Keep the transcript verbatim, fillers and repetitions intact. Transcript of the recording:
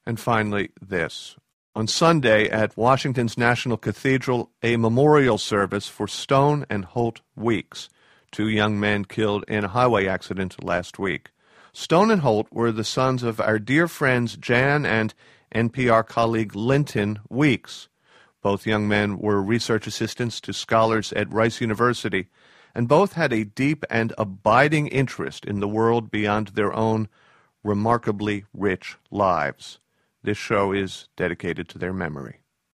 And finally, this. On Sunday at Washington's National Cathedral, a memorial service for Stone and Holt Weeks, two young men killed in a highway accident last week. Stone and Holt were the sons of our dear friends Jan and N P R colleague Linton Weeks. Both young men were research assistants to scholars at Rice University, and both had a deep and abiding interest in the world beyond their own remarkably rich lives. This show is dedicated to their memory.